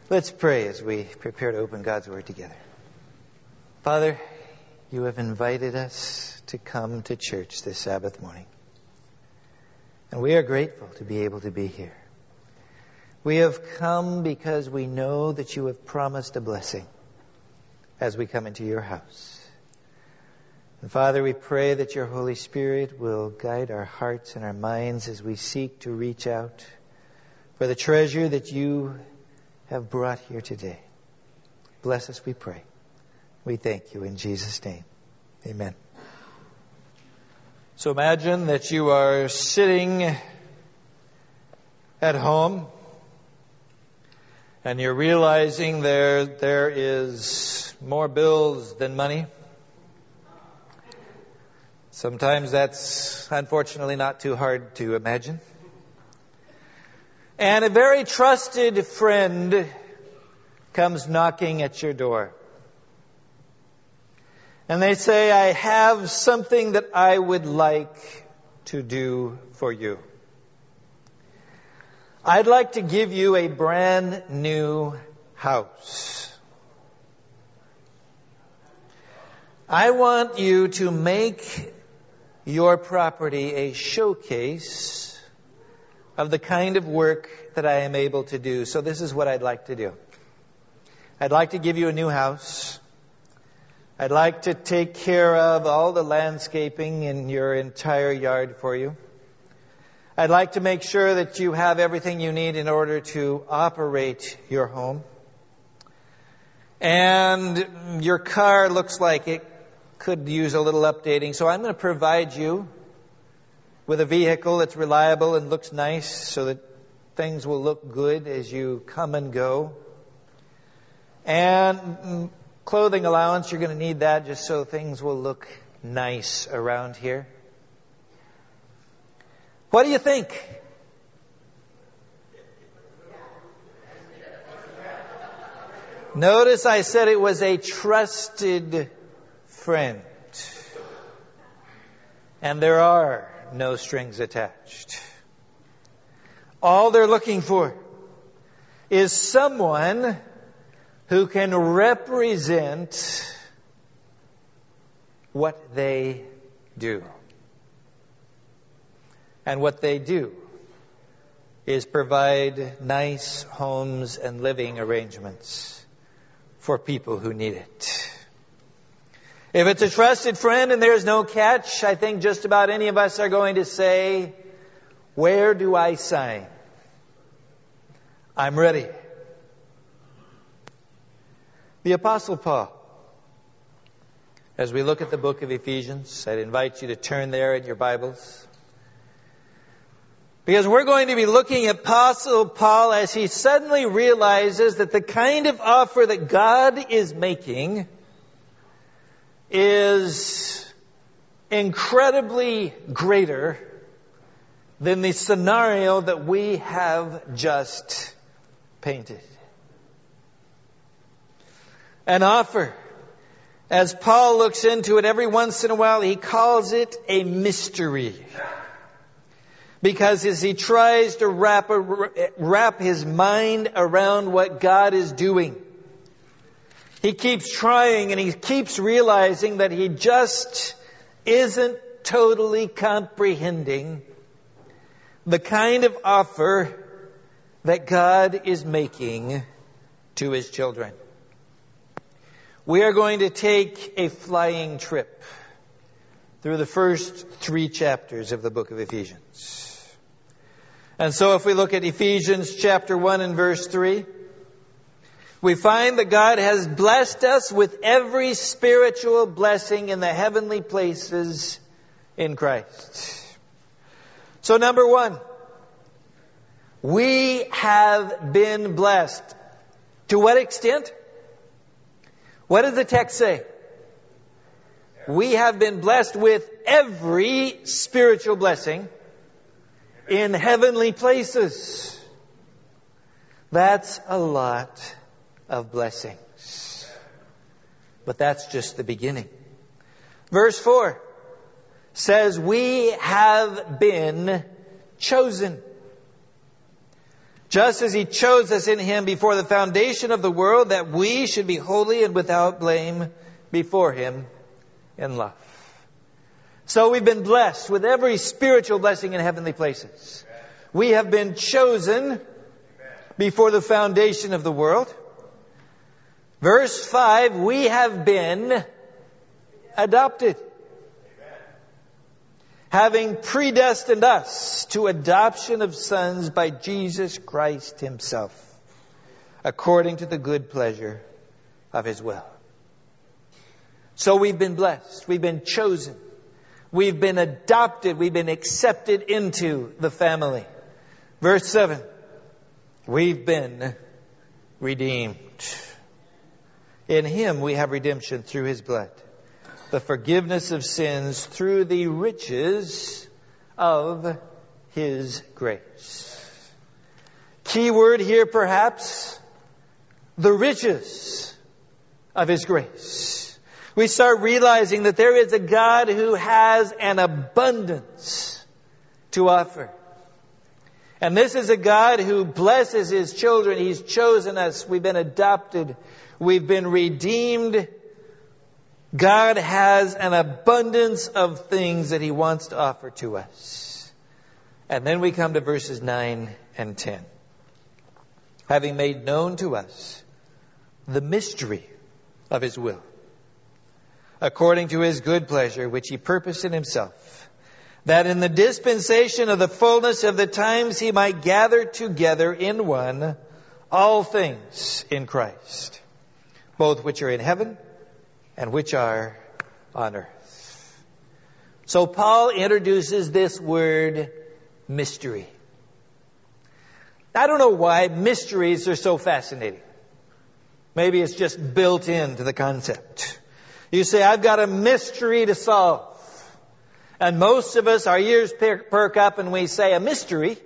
Let's pray as we prepare to open God's Word together. Father, you have invited us to come to church this Sabbath morning. And we are grateful to be able to be here. We have come because we know that you have promised a blessing as we come into your house. And Father, we pray that your Holy Spirit will guide our hearts and our minds as we seek to reach out for the treasure that you have brought here today. Bless us, we pray. We thank you in Jesus' name. Amen. So imagine that you are sitting at home and you're realizing there is more bills than money. Sometimes that's unfortunately not too hard to imagine. And a very trusted friend comes knocking at your door. And they say, I have something that I would like to do for you. I'd like to give you a brand new house. I want you to make your property a showcase of the kind of work that I am able to do. So this is what I'd like to do. I'd like to give you a new house. I'd like to take care of all the landscaping in your entire yard for you. I'd like to make sure that you have everything you need in order to operate your home. And your car looks like it could use a little updating. So I'm going to provide you with a vehicle that's reliable and looks nice so that things will look good as you come and go. And clothing allowance, you're going to need that just so things will look nice around here. What do you think? Notice I said it was a trusted friend. And there are no strings attached. All they're looking for is someone who can represent what they do. And what they do is provide nice homes and living arrangements for people who need it. If it's a trusted friend and there's no catch, I think just about any of us are going to say, where do I sign? I'm ready. The Apostle Paul, as we look at the book of Ephesians, I'd invite you to turn there in your Bibles. Because we're going to be looking at Apostle Paul as he suddenly realizes that the kind of offer that God is making is incredibly greater than the scenario that we have just painted. An offer. As Paul looks into it every once in a while, he calls it a mystery. Because as he tries to wrap his mind around what God is doing, he keeps trying and he keeps realizing that he just isn't totally comprehending the kind of offer that God is making to His children. We are going to take a flying trip through the first 3 chapters of the book of Ephesians. And so if we look at Ephesians chapter 1 and verse 3, we find that God has blessed us with every spiritual blessing in the heavenly places in Christ. So number 1, we have been blessed. To what extent? What does the text say? We have been blessed with every spiritual blessing in heavenly places. That's a lot of blessings. But that's just the beginning. Verse 4 says, we have been chosen. just as He chose us in Him before the foundation of the world, that we should be holy and without blame before Him in love. So we've been blessed with every spiritual blessing in heavenly places. We have been chosen before the foundation of the world. Verse 5, we have been adopted. Having predestined us to adoption of sons by Jesus Christ Himself, according to the good pleasure of His will. So we've been blessed. We've been chosen. We've been adopted. We've been accepted into the family. Verse 7, we've been redeemed. In Him we have redemption through His blood, the forgiveness of sins through the riches of His grace. Key word here perhaps, the riches of His grace. We start realizing that there is a God who has an abundance to offer. And this is a God who blesses His children. He's chosen us. We've been adopted. We've been redeemed. God has an abundance of things that He wants to offer to us. And then we come to verses 9 and 10. Having made known to us the mystery of His will, according to His good pleasure, which He purposed in Himself, that in the dispensation of the fullness of the times He might gather together in one all things in Christ, both which are in heaven and which are on earth. So Paul introduces this word mystery. I don't know why mysteries are so fascinating. Maybe it's just built into the concept. You say, I've got a mystery to solve. And most of us, our ears perk up and we say, a mystery?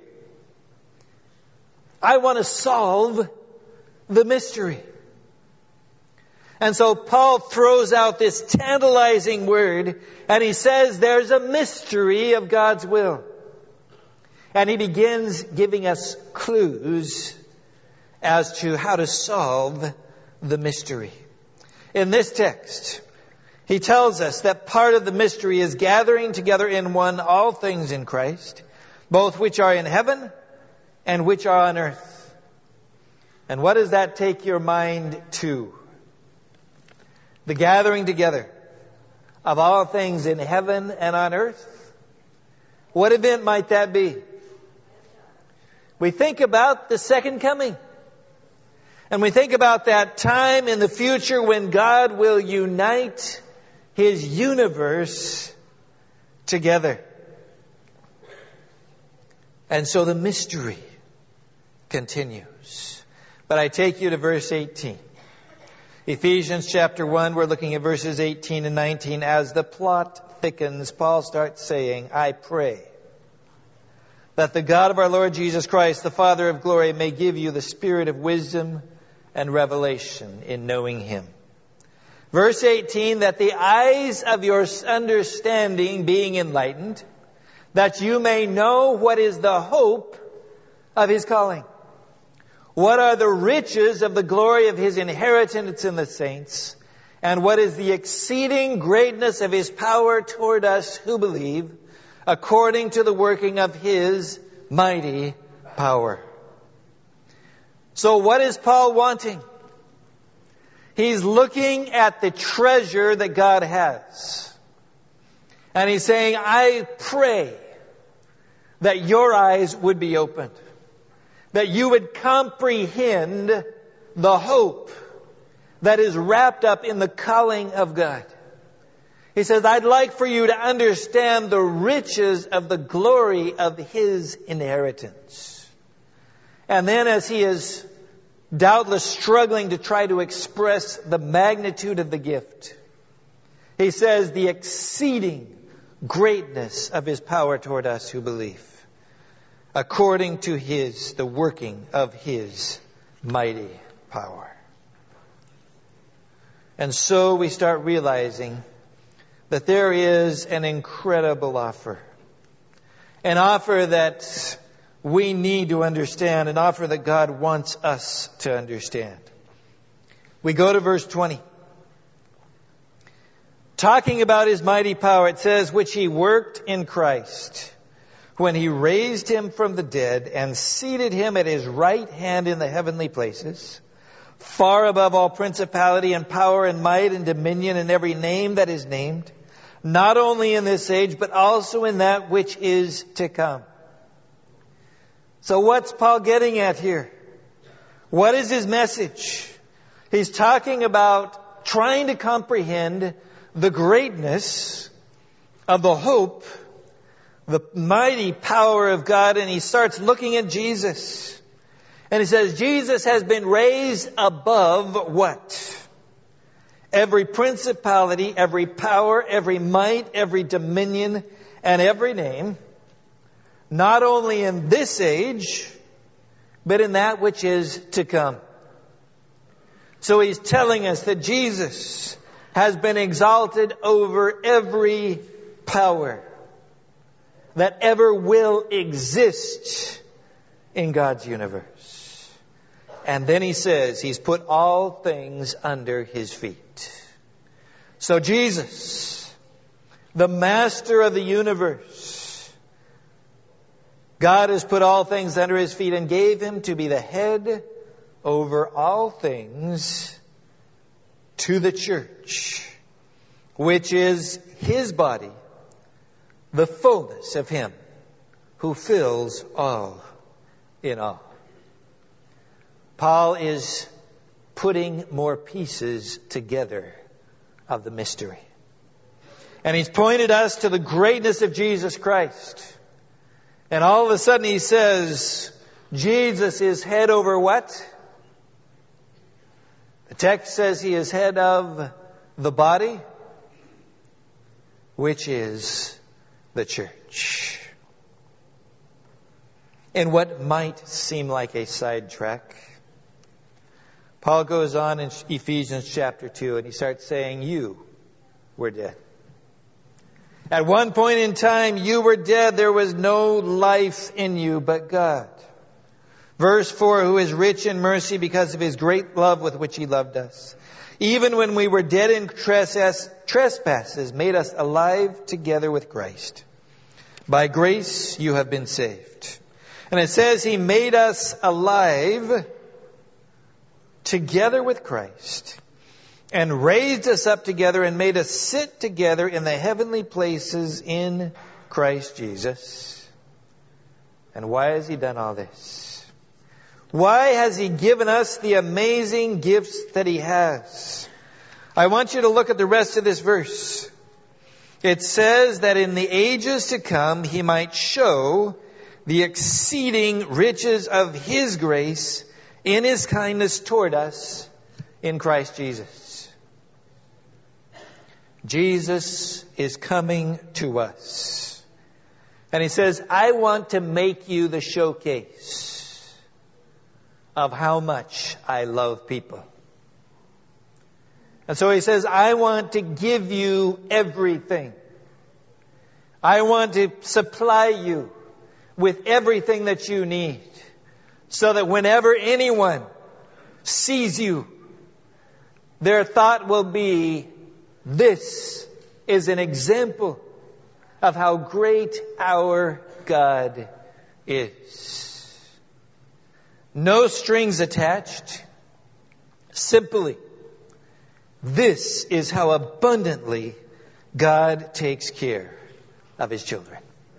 I want to solve the mystery. And so Paul throws out this tantalizing word and he says there's a mystery of God's will. And he begins giving us clues as to how to solve the mystery. In this text, he tells us that part of the mystery is gathering together in one all things in Christ, both which are in heaven and which are on earth. And what does that take your mind to? The gathering together of all things in heaven and on earth? What event might that be? We think about the second coming. And we think about that time in the future when God will unite His universe together. And so the mystery continues. But I take you to verse 18. Ephesians chapter 1, we're looking at verses 18 and 19. As the plot thickens, Paul starts saying, I pray that the God of our Lord Jesus Christ, the Father of glory, may give you the spirit of wisdom and revelation in knowing Him. Verse 18, that the eyes of your understanding being enlightened, that you may know what is the hope of His calling. What are the riches of the glory of His inheritance in the saints? And what is the exceeding greatness of His power toward us who believe, according to the working of His mighty power? So what is Paul wanting? He's looking at the treasure that God has. And he's saying, I pray that your eyes would be opened. That you would comprehend the hope that is wrapped up in the calling of God. He says, I'd like for you to understand the riches of the glory of His inheritance. And then as he is doubtless struggling to try to express the magnitude of the gift, he says, the exceeding greatness of His power toward us who believe, according to the working of His mighty power. And so we start realizing that there is an incredible offer. An offer that we need to understand, an offer that God wants us to understand. We go to verse 20. Talking about His mighty power, it says, which He worked in Christ when He raised Him from the dead and seated Him at His right hand in the heavenly places, far above all principality and power and might and dominion and every name that is named, not only in this age, but also in that which is to come. So what's Paul getting at here? What is his message? He's talking about trying to comprehend the greatness of the hope, the mighty power of God, and he starts looking at Jesus. And he says, Jesus has been raised above what? Every principality, every power, every might, every dominion, and every name, not only in this age, but in that which is to come. So he's telling us that Jesus has been exalted over every power that ever will exist in God's universe. And then he says he's put all things under his feet. So Jesus, the master of the universe, God has put all things under his feet and gave him to be the head over all things to the church, which is his body, the fullness of him who fills all in all. Paul is putting more pieces together of the mystery. And he's pointed us to the greatness of Jesus Christ. And all of a sudden he says, Jesus is head over what? The text says he is head of the body, which is the church. In what might seem like a sidetrack, Paul goes on in Ephesians chapter 2 and he starts saying, you were dead. At one point in time, you were dead. There was no life in you but God. Verse 4, who is rich in mercy because of his great love with which he loved us. Even when we were dead in trespasses, made us alive together with Christ. By grace you have been saved. And it says he made us alive together with Christ, and raised us up together and made us sit together in the heavenly places in Christ Jesus. And why has he done all this? Why has he given us the amazing gifts that he has? I want you to look at the rest of this verse. It says that in the ages to come, he might show the exceeding riches of his grace in his kindness toward us in Christ Jesus. Jesus is coming to us. And he says, I want to make you the showcase of how much I love people. And so he says, I want to give you everything. I want to supply you with everything that you need, so that whenever anyone sees you, their thought will be, this is an example of how great our God is. No strings attached. Simply, this is how abundantly God takes care of his children.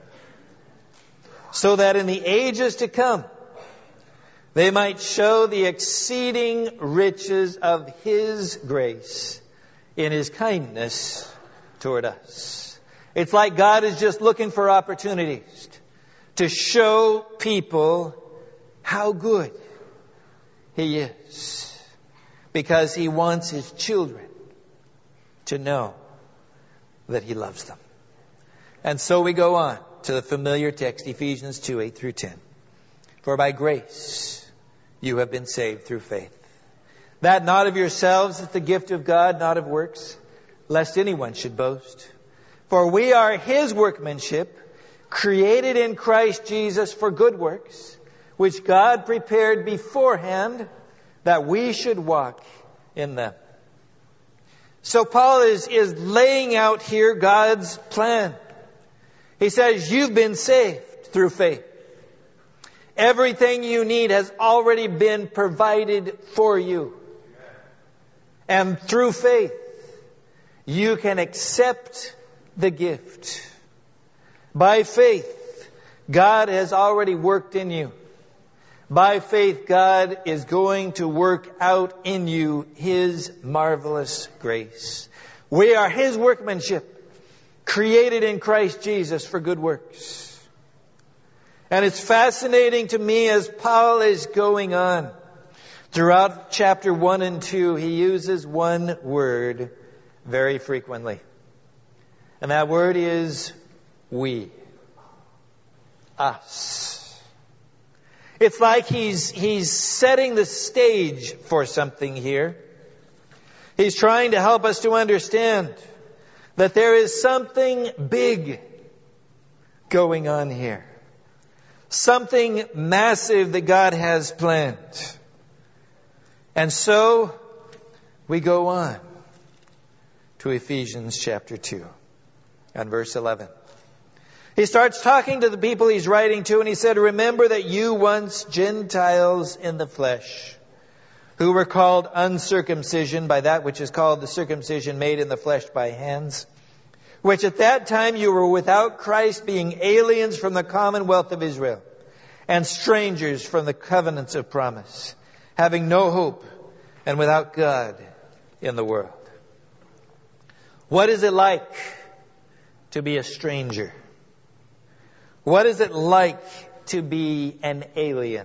So that in the ages to come, they might show the exceeding riches of his grace in his kindness toward us. It's like God is just looking for opportunities to show people how good he is, because he wants his children to know that he loves them. And so we go on to the familiar text, Ephesians 2, 8 through 10. For by grace you have been saved through faith. That not of yourselves is the gift of God, not of works, lest anyone should boast. For we are his workmanship, created in Christ Jesus for good works, which God prepared beforehand that we should walk in them. So Paul is laying out here God's plan. He says, you've been saved through faith. Everything you need has already been provided for you. And through faith, you can accept the gift. By faith, God has already worked in you. By faith, God is going to work out in you His marvelous grace. We are His workmanship, created in Christ Jesus for good works. And it's fascinating to me as Paul is going on. Throughout chapter 1 and 2, he uses one word very frequently. And that word is we. Us. It's like he's setting the stage for something here. He's trying to help us to understand that there is something big going on here. Something massive that God has planned. And so we go on to Ephesians chapter 2 and verse 11. He starts talking to the people he's writing to, and he said, remember that you once Gentiles in the flesh, who were called uncircumcision by that which is called the circumcision made in the flesh by hands, which at that time you were without Christ, being aliens from the commonwealth of Israel, and strangers from the covenants of promise, having no hope and without God in the world. What is it like to be a stranger? What is it like to be an alien?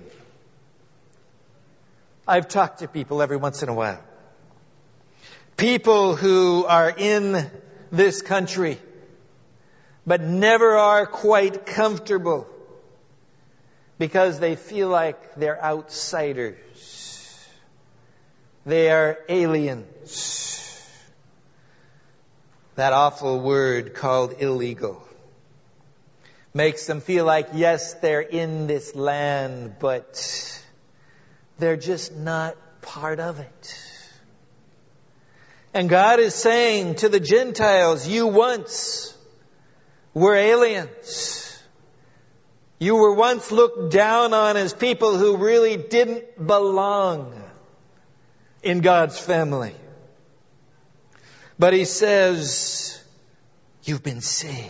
I've talked to people every once in a while. People who are in this country, but never are quite comfortable because they feel like they're outsiders. They are aliens. That awful word called illegal makes them feel like, yes, they're in this land, but they're just not part of it. And God is saying to the Gentiles, you once were aliens. You were once looked down on as people who really didn't belong in God's family. But He says, you've been saved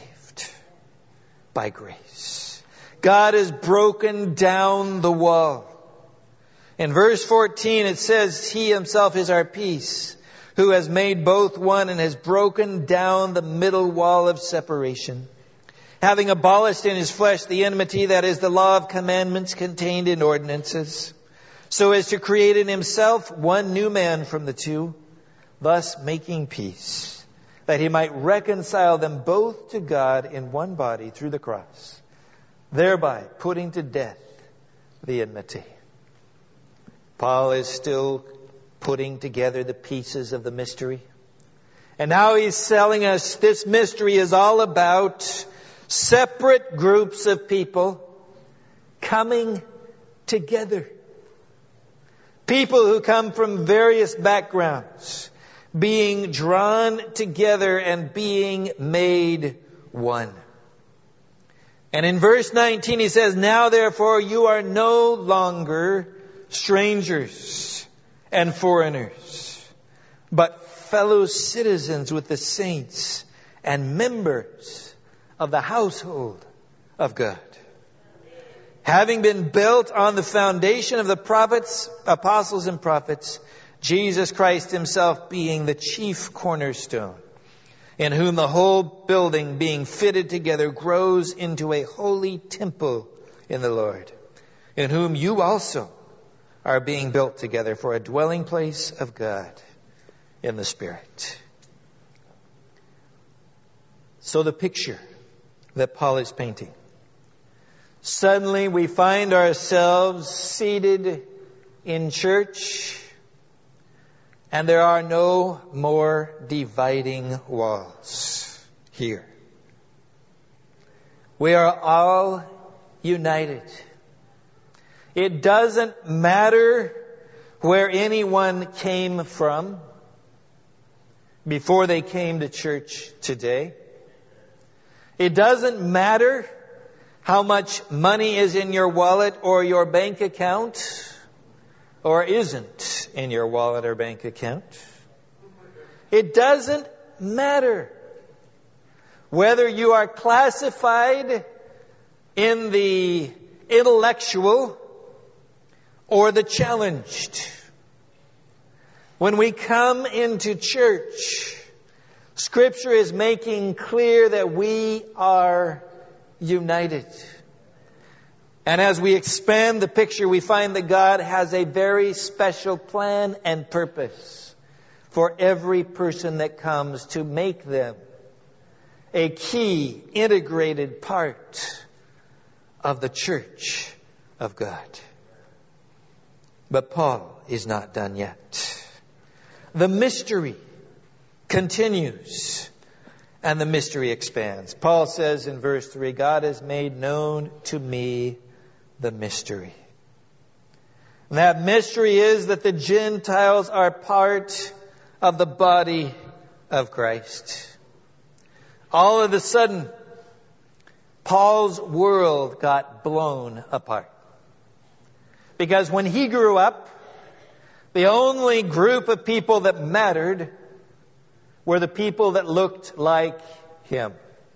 by grace. God has broken down the wall. In verse 14 it says, He Himself is our peace, who has made both one and has broken down the middle wall of separation, having abolished in His flesh the enmity, that is the law of commandments contained in ordinances, so as to create in Himself one new man from the two, thus making peace, that He might reconcile them both to God in one body through the cross, thereby putting to death the enmity. Paul is still putting together the pieces of the mystery. And now he's telling us this mystery is all about separate groups of people coming together. People who come from various backgrounds, being drawn together and being made one. And in verse 19 he says, now therefore you are no longer strangers and foreigners, but fellow citizens with the saints and members of the household of God, having been built on the foundation of the prophets, apostles and prophets, Jesus Christ Himself being the chief cornerstone, in whom the whole building being fitted together grows into a holy temple in the Lord, in whom you also are being built together for a dwelling place of God in the Spirit. So the picture that Paul is painting. Suddenly we find ourselves seated in church, and there are no more dividing walls here. We are all united. It doesn't matter where anyone came from before they came to church today. It doesn't matter how much money is in your wallet or your bank account or isn't in your wallet or bank account. It doesn't matter whether you are classified in the intellectual or the challenged. When we come into church, Scripture is making clear that we are united. And as we expand the picture, we find that God has a very special plan and purpose for every person that comes to make them a key, integrated part of the church of God. But Paul is not done yet. The mystery continues and the mystery expands. Paul says in verse 3, God has made known to me the mystery. And that mystery is that the Gentiles are part of the body of Christ. All of a sudden, Paul's world got blown apart. Because when he grew up, the only group of people that mattered were the people that looked like him.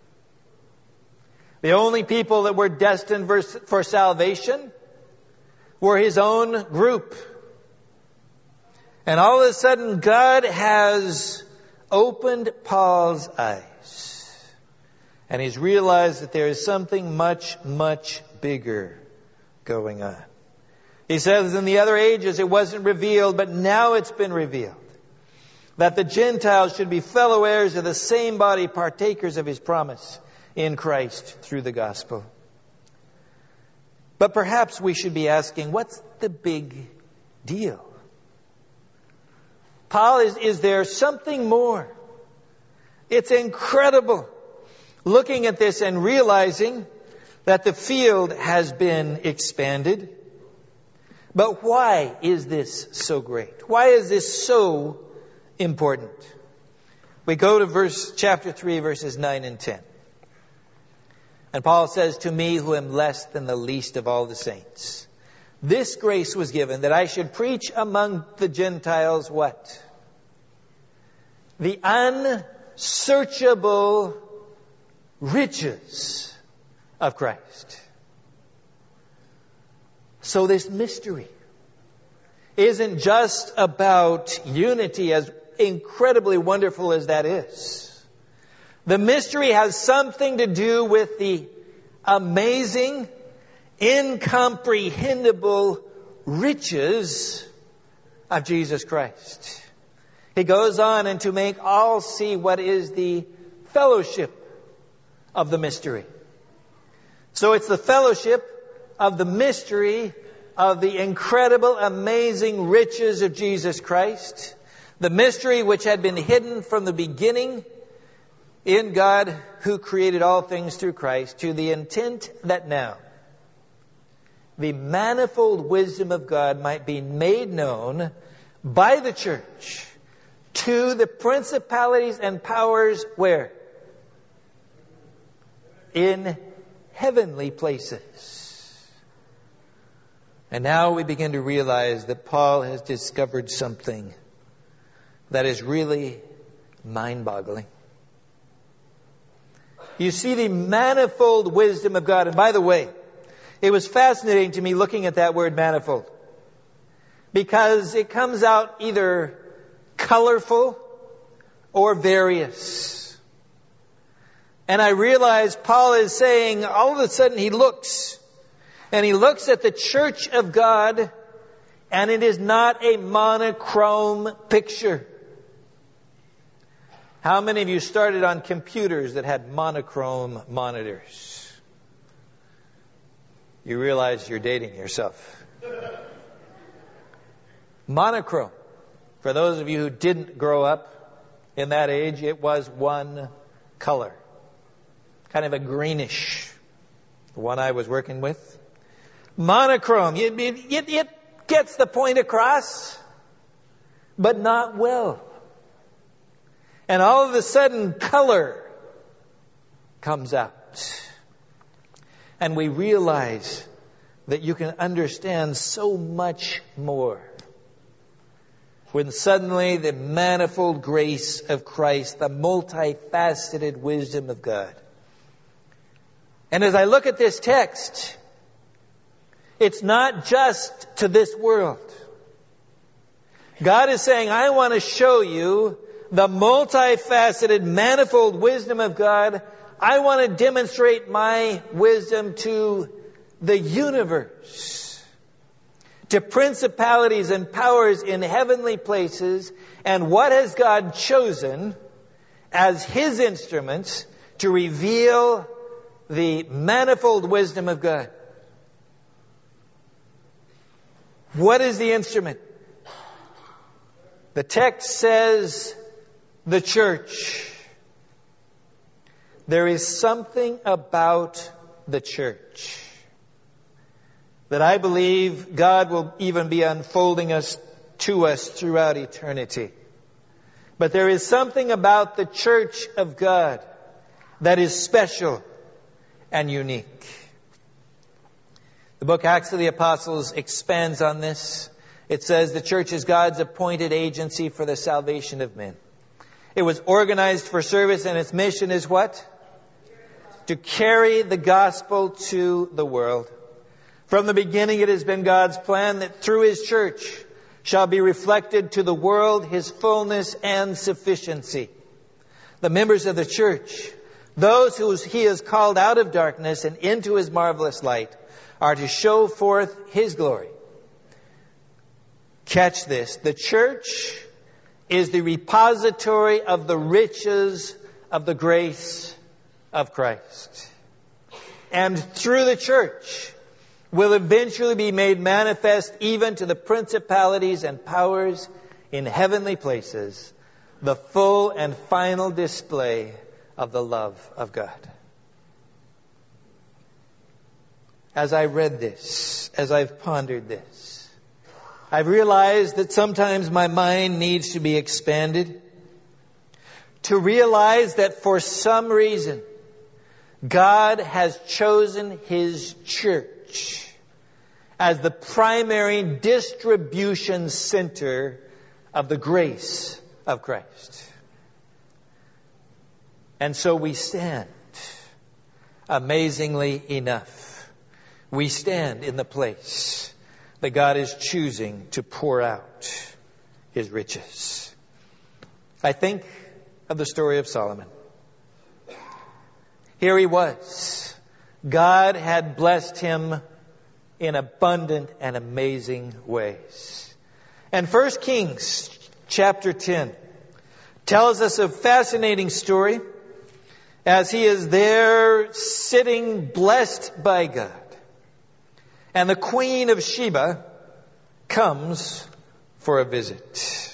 The only people that were destined for salvation were his own group. And all of a sudden, God has opened Paul's eyes. And he's realized that there is something much, much bigger going on. He says in the other ages it wasn't revealed, but now it's been revealed. That the Gentiles should be fellow heirs of the same body, partakers of his promise in Christ through the gospel. But perhaps we should be asking, what's the big deal? Paul, is there something more? It's incredible looking at this and realizing that the field has been expanded. But why is this so great? Why is this so important? We go to chapter 3, verses 9 and 10. And Paul says, to me who am less than the least of all the saints, this grace was given that I should preach among the Gentiles what? The unsearchable riches of Christ. So this mystery isn't just about unity, as incredibly wonderful as that is. The mystery has something to do with the amazing, incomprehensible riches of Jesus Christ. He goes on and to make all see what is the fellowship of the mystery. So it's the fellowship of the mystery of the incredible, amazing riches of Jesus Christ. The mystery which had been hidden from the beginning in God who created all things through Christ, to the intent that now the manifold wisdom of God might be made known by the church to the principalities and powers where? In heavenly places. And now we begin to realize that Paul has discovered something that is really mind-boggling. You see the manifold wisdom of God. And by the way, it was fascinating to me looking at that word manifold, because it comes out either colorful or various. And I realize Paul is saying, all of a sudden he looks at the church of God, and it is not a monochrome picture. How many of you started on computers that had monochrome monitors? You realize you're dating yourself. Monochrome. For those of you who didn't grow up in that age, it was one color. Kind of a greenish the one I was working with. Monochrome. It gets the point across, but not well. And all of a sudden, color comes out. And we realize that you can understand so much more when suddenly the manifold grace of Christ, the multifaceted wisdom of God. And as I look at this text, it's not just to this world. God is saying, I want to show you the multifaceted, manifold wisdom of God. I want to demonstrate my wisdom to the universe, to principalities and powers in heavenly places. And what has God chosen as His instruments to reveal the manifold wisdom of God? What is the instrument? The text says the church. There is something about the church that I believe God will even be unfolding to us throughout eternity. But there is something about the church of God that is special and unique. The book Acts of the Apostles expands on this. It says the church is God's appointed agency for the salvation of men. It was organized for service, and its mission is what? To carry the gospel to the world. From the beginning it has been God's plan that through His church shall be reflected to the world His fullness and sufficiency. The members of the church, those who He has called out of darkness and into His marvelous light, are to show forth His glory. Catch this. The church is the repository of the riches of the grace of Christ. And through the church will eventually be made manifest even to the principalities and powers in heavenly places, the full and final display of the love of God. As I read this, as I've pondered this, I've realized that sometimes my mind needs to be expanded to realize that for some reason, God has chosen His church as the primary distribution center of the grace of Christ. And so we stand, amazingly enough, we stand in the place that God is choosing to pour out His riches. I think of the story of Solomon. Here he was. God had blessed him in abundant and amazing ways. And 1 Kings chapter 10 tells us a fascinating story as he is there sitting blessed by God. And the Queen of Sheba comes for a visit.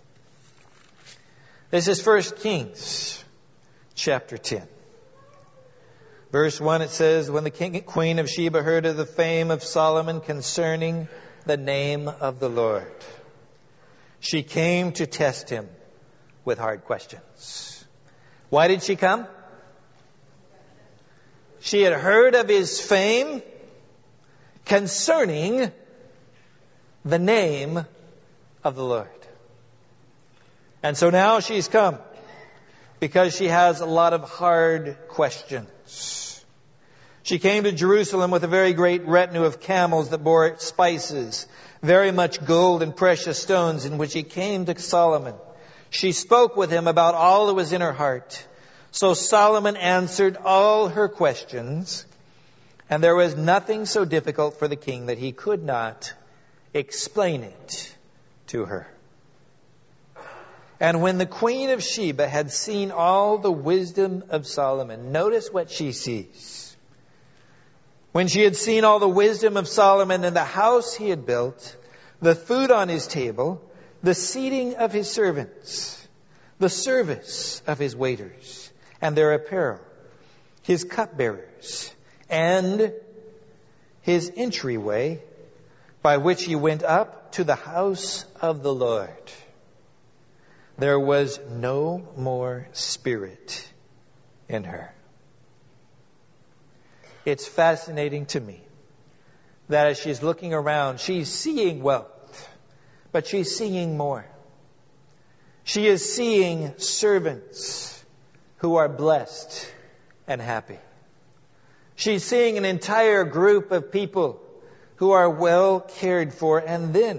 This is 1 Kings chapter 10. Verse 1, it says, when the Queen of Sheba heard of the fame of Solomon concerning the name of the Lord, she came to test him with hard questions. Why did she come? She had heard of his fame concerning the name of the Lord. And so now she's come because she has a lot of hard questions. She came to Jerusalem with a very great retinue of camels that bore spices, very much gold and precious stones, in which she came to Solomon. She spoke with him about all that was in her heart. So Solomon answered all her questions, and there was nothing so difficult for the king that he could not explain it to her. And when the Queen of Sheba had seen all the wisdom of Solomon, notice what she sees. When she had seen all the wisdom of Solomon and the house he had built, the food on his table, the seating of his servants, the service of his waiters and their apparel, his cupbearers and his entryway by which he went up to the house of the Lord. There was no more spirit in her. It's fascinating to me that as she's looking around, she's seeing wealth, but she's seeing more. She is seeing servants who are blessed and happy. She's seeing an entire group of people who are well cared for. And then,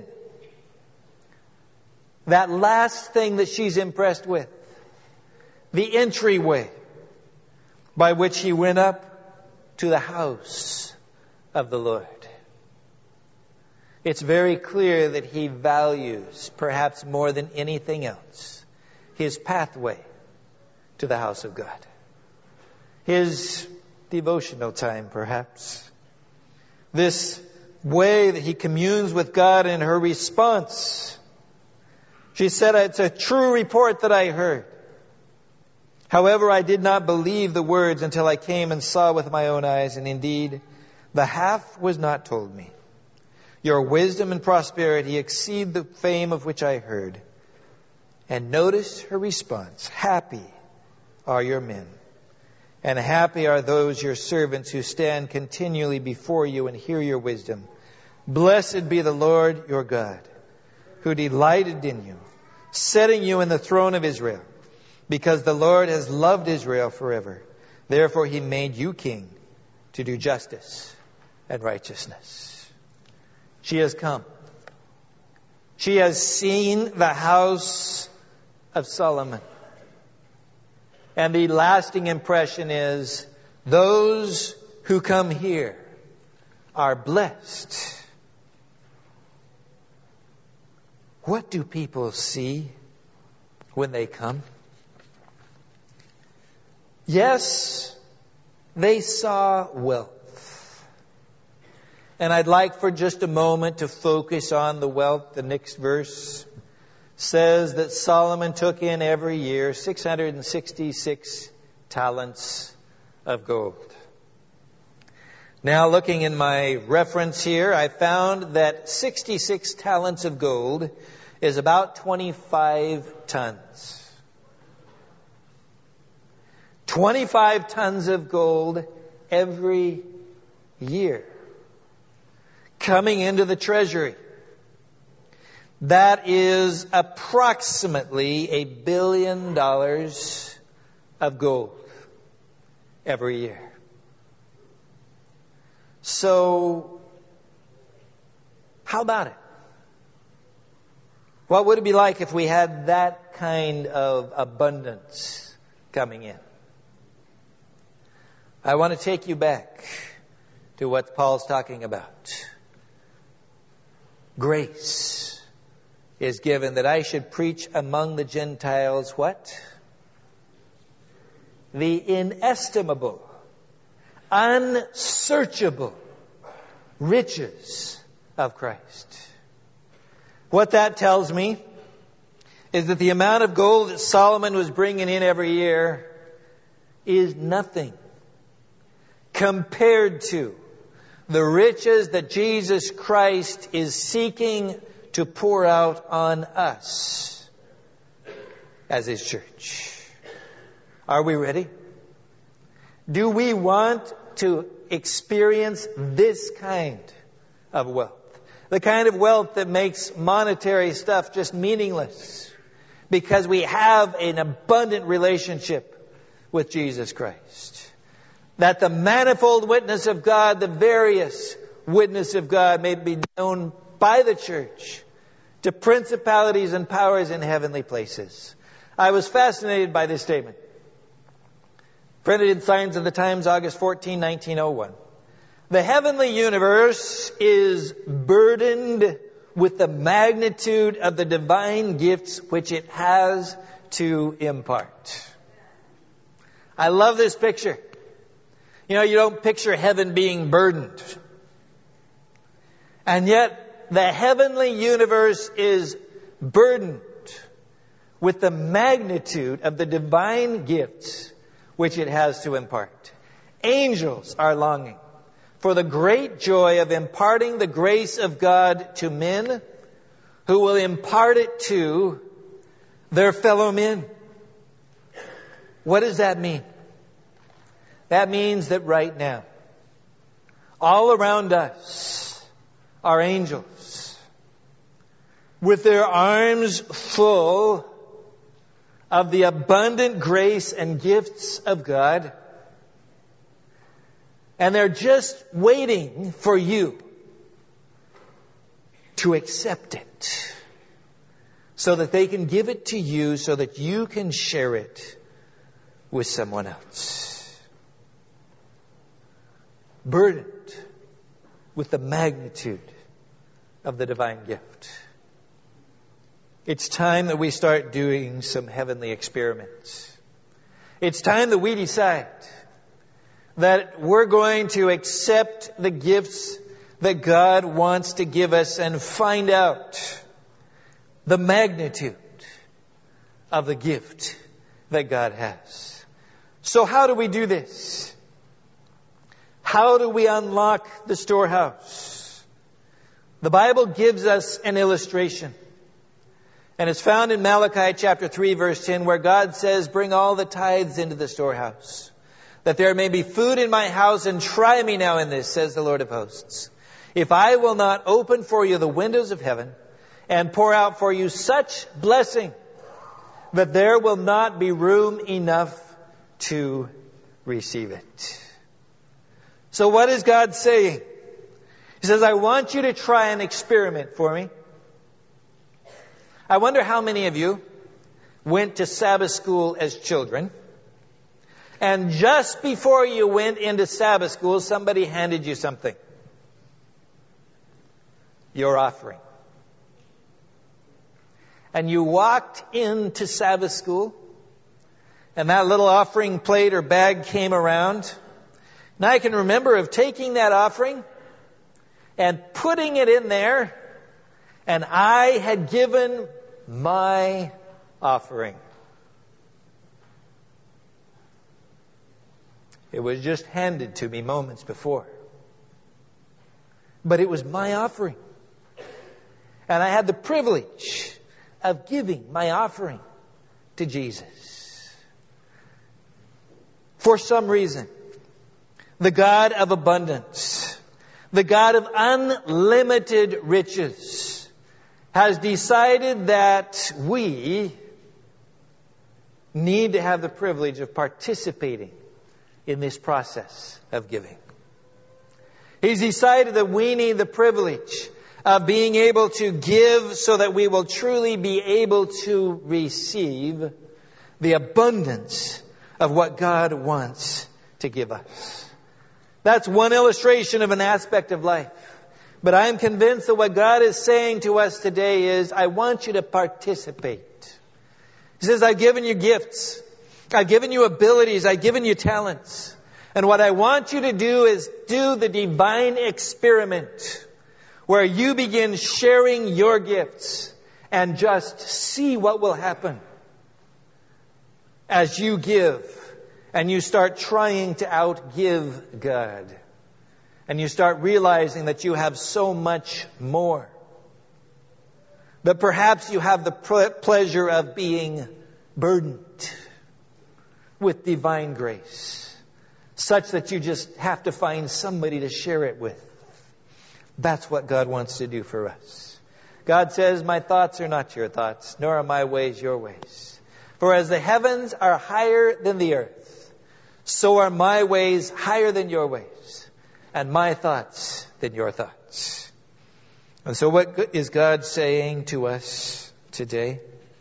that last thing that she's impressed with, the entryway by which he went up to the house of the Lord. It's very clear that he values, perhaps more than anything else, his pathway to the house of God. His devotional time, perhaps. This way that he communes with God. In her response, she said, "It's a true report that I heard. However, I did not believe the words until I came and saw with my own eyes, and indeed, the half was not told me. Your wisdom and prosperity exceed the fame of which I heard." And notice her response. "Happy are your men, and happy are those your servants who stand continually before you and hear your wisdom. Blessed be the Lord your God, who delighted in you, setting you in the throne of Israel, because the Lord has loved Israel forever. Therefore he made you king to do justice and righteousness." She has come. She has seen the house of Solomon. And the lasting impression is, those who come here are blessed. What do people see when they come? Yes, they saw wealth. And I'd like for just a moment to focus on the wealth. The next verse says that Solomon took in every year 666 talents of gold. Now, looking in my reference here, I found that 66 talents of gold is about 25 tons. 25 tons of gold every year coming into the treasury. That is approximately $1 billion of gold every year. So, how about it? What would it be like if we had that kind of abundance coming in? I want to take you back to what Paul's talking about. Grace is given that I should preach among the Gentiles what? The inestimable, unsearchable riches of Christ. What that tells me is that the amount of gold that Solomon was bringing in every year is nothing compared to the riches that Jesus Christ is seeking to pour out on us as His church. Are we ready? Do we want to experience this kind of wealth? The kind of wealth that makes monetary stuff just meaningless because we have an abundant relationship with Jesus Christ. That the manifold witness of God, the various witness of God may be known by the church to principalities and powers in heavenly places. I was fascinated by this statement. Printed in Signs of the Times, August 14, 1901. The heavenly universe is burdened with the magnitude of the divine gifts which it has to impart. I love this picture. You know, you don't picture heaven being burdened. And yet, the heavenly universe is burdened with the magnitude of the divine gifts which it has to impart. Angels are longing for the great joy of imparting the grace of God to men who will impart it to their fellow men. What does that mean? That means that right now, all around us are angels with their arms full of the abundant grace and gifts of God. And they're just waiting for you to accept it so that they can give it to you so that you can share it with someone else. Burdened with the magnitude of the divine gift. It's time that we start doing some heavenly experiments. It's time that we decide that we're going to accept the gifts that God wants to give us and find out the magnitude of the gift that God has. So how do we do this? How do we unlock the storehouse? The Bible gives us an illustration. And it's found in Malachi chapter 3 verse 10 where God says, "Bring all the tithes into the storehouse, that there may be food in my house, and try me now in this, says the Lord of hosts. If I will not open for you the windows of heaven and pour out for you such blessing that there will not be room enough to receive it." So what is God saying? He says, I want you to try an experiment for me. I wonder how many of you went to Sabbath school as children, and just before you went into Sabbath school, somebody handed you something. Your offering. And you walked into Sabbath school, and that little offering plate or bag came around. And I can remember of taking that offering and putting it in there, and I had given my offering. It was just handed to me moments before. But it was my offering. And I had the privilege of giving my offering to Jesus. For some reason, the God of abundance, the God of unlimited riches, has decided that we need to have the privilege of participating in this process of giving. He's decided that we need the privilege of being able to give so that we will truly be able to receive the abundance of what God wants to give us. That's one illustration of an aspect of life. But I am convinced that what God is saying to us today is, I want you to participate. He says, I've given you gifts. I've given you abilities. I've given you talents. And what I want you to do is do the divine experiment where you begin sharing your gifts and just see what will happen as you give and you start trying to outgive God. And you start realizing that you have so much more. But perhaps you have the pleasure of being burdened with divine grace, such that you just have to find somebody to share it with. That's what God wants to do for us. God says, my thoughts are not your thoughts, nor are my ways your ways. For as the heavens are higher than the earth, so are my ways higher than your ways, and my thoughts than your thoughts. And so what is God saying to us today?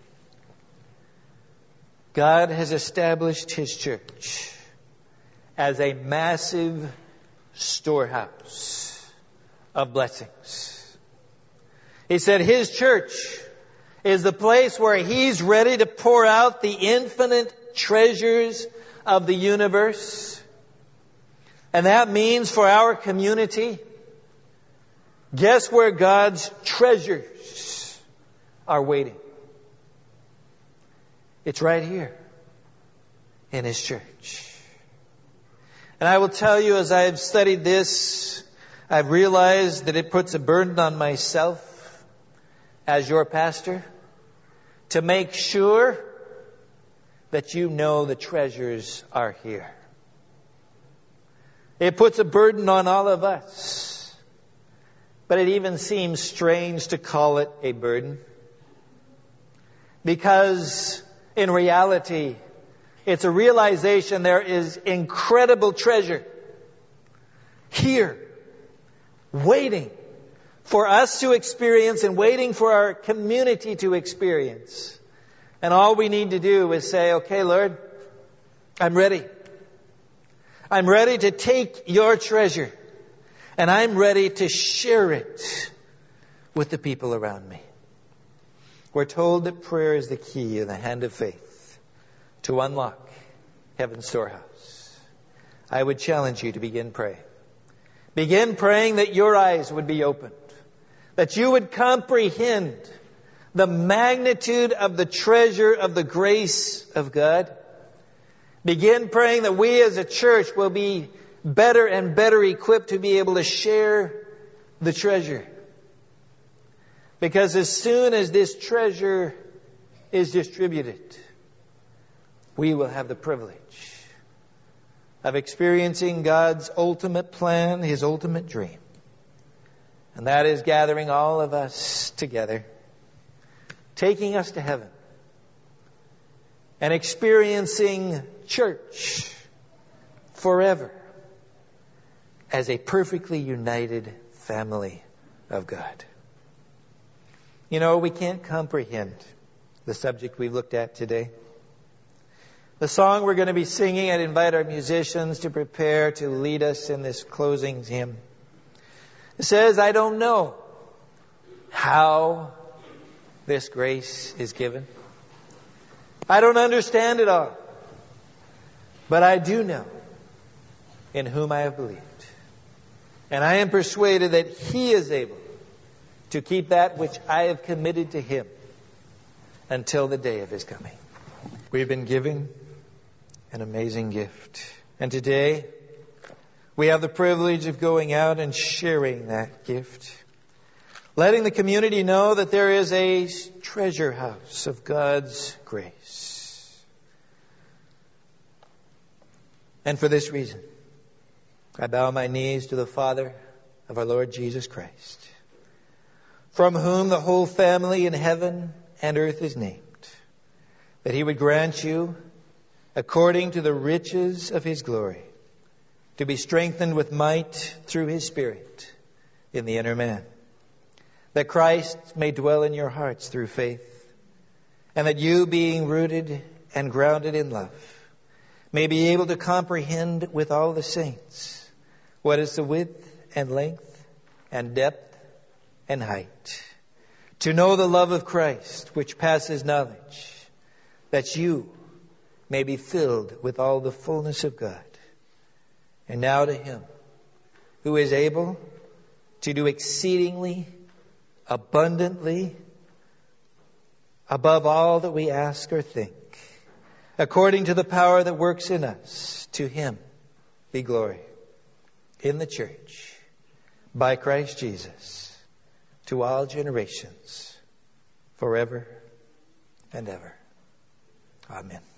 God has established His church as a massive storehouse of blessings. He said His church is the place where He's ready to pour out the infinite treasures of the universe. And that means for our community, guess where God's treasures are waiting? It's right here in His church. And I will tell you, as I've studied this, I've realized that it puts a burden on myself as your pastor to make sure that you know the treasures are here. It puts a burden on all of us. But it even seems strange to call it a burden. Because in reality, it's a realization there is incredible treasure here, waiting for us to experience and waiting for our community to experience. And all we need to do is say, okay, Lord, I'm ready. I'm ready to take your treasure, and I'm ready to share it with the people around me. We're told that prayer is the key in the hand of faith to unlock heaven's storehouse. I would challenge you to begin praying. Begin praying that your eyes would be opened, that you would comprehend the magnitude of the treasure of the grace of God. Begin praying that we as a church will be better and better equipped to be able to share the treasure. Because as soon as this treasure is distributed, we will have the privilege of experiencing God's ultimate plan, His ultimate dream. And that is gathering all of us together, taking us to heaven, and experiencing church forever as a perfectly united family of God. You know, we can't comprehend the subject we've looked at today. The song we're going to be singing, I'd invite our musicians to prepare to lead us in this closing hymn. It says, I don't know how this grace is given. I don't understand it all. But I do know in whom I have believed. And I am persuaded that He is able to keep that which I have committed to Him until the day of His coming. We've been given an amazing gift. And today, we have the privilege of going out and sharing that gift. Letting the community know that there is a treasure house of God's grace. And for this reason, I bow my knees to the Father of our Lord Jesus Christ, from whom the whole family in heaven and earth is named, that He would grant you, according to the riches of His glory, to be strengthened with might through His Spirit in the inner man, that Christ may dwell in your hearts through faith, and that you, being rooted and grounded in love, may be able to comprehend with all the saints what is the width and length and depth and height, to know the love of Christ, which passes knowledge, that you may be filled with all the fullness of God. And now to Him who is able to do exceedingly abundantly above all that we ask or think, according to the power that works in us, to Him be glory in the church by Christ Jesus to all generations forever and ever. Amen.